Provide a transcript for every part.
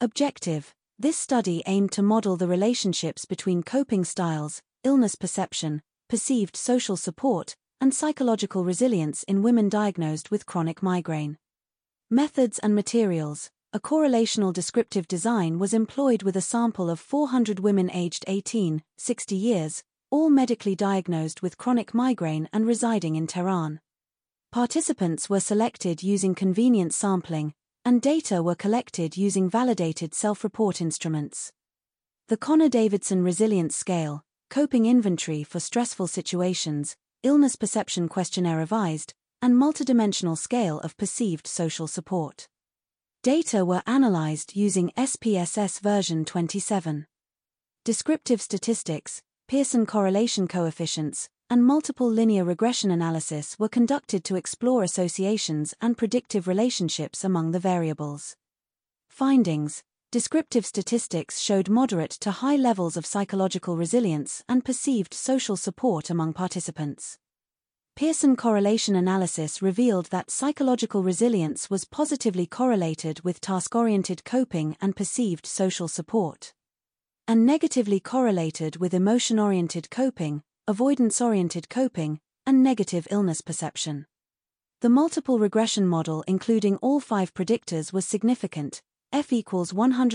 Objective: this study aimed to model the relationships between coping styles, illness perception, perceived social support, and psychological resilience in women diagnosed with chronic migraine. Methods and materials: a correlational descriptive design was employed with a sample of 400 women aged 18-60 years, all medically diagnosed with chronic migraine and residing in Tehran. Participants were selected using convenient sampling, and data were collected using validated self-report instruments. The Connor-Davidson Resilience Scale, Coping Inventory for Stressful Situations, Illness Perception Questionnaire Revised, and Multidimensional Scale of Perceived Social Support. Data were analyzed using SPSS version 27. Descriptive statistics, Pearson correlation coefficients, and multiple linear regression analysis were conducted to explore associations and predictive relationships among the variables. Findings: descriptive statistics showed moderate to high levels of psychological resilience and perceived social support among participants. Pearson correlation analysis revealed that psychological resilience was positively correlated with task-oriented coping and perceived social support, and negatively correlated with emotion-oriented coping, avoidance-oriented coping, and negative illness perception. The multiple regression model including all 5 predictors was significant, F equals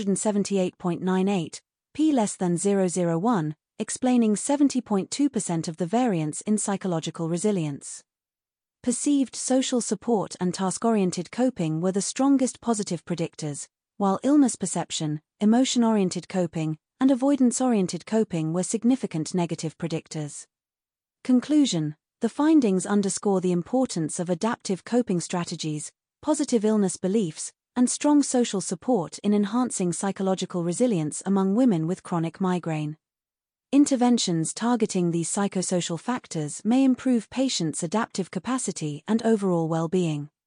178.98, p less than 0.001, explaining 70.2% of the variance in psychological resilience. Perceived social support and task-oriented coping were the strongest positive predictors, while illness perception, emotion-oriented coping, and avoidance-oriented coping were significant negative predictors. Conclusion: the findings underscore the importance of adaptive coping strategies, positive illness beliefs, and strong social support in enhancing psychological resilience among women with chronic migraine. Interventions targeting these psychosocial factors may improve patients' adaptive capacity and overall well-being.